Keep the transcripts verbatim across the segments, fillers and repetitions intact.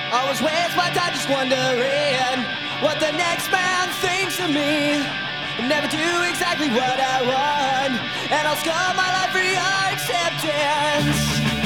I was wasting my time just wondering what the next man thinks of me. Never do exactly what I want, and I'll scar my life for your acceptance.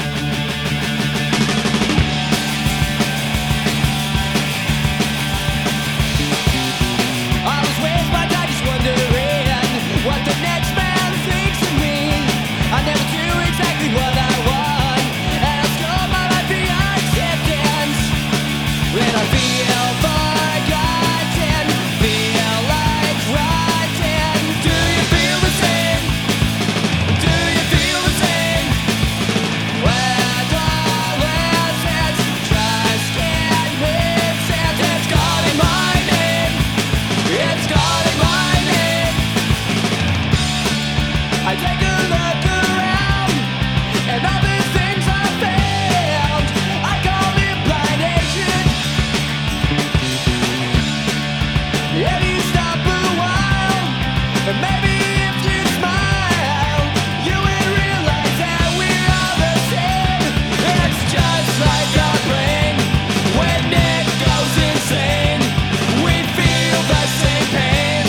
I was wasting my time just wondering what the next man thinks of me. I never do exactly what I want, and I'll scar my life for your acceptance. When I feel forgotten, feel like rotten. Do you feel the same? Do you feel the same? When all is said, just can't make sense. It's calling my name. It's calling my name. I take a look around, and all these things I found, I call it blind hatred. If you stop a while, and maybe if you smile, you will realize that we're all the same. It's just like our brain when it goes insane. We feel the same pain.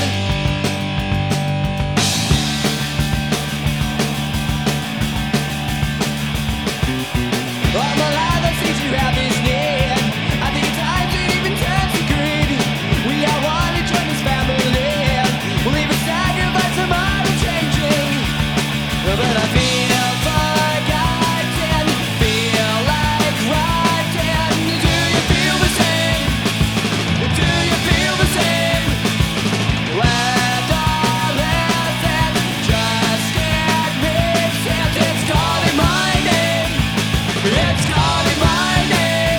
I'm alive, that seems you have this need. I think at times it even turns to greed. We all want to join this family. We'll even sacrifice some other changing. But I feel forgotten, feel like rotten. Do you feel the same? Do you feel the same? When all is said, just can't make sense. It's calling my name. It's calling my name.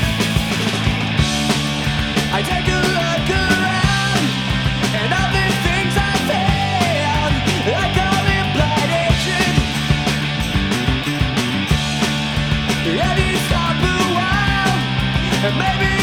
I take a look around, and all these things I found, I call it blind hatred. If you stop a while, and maybe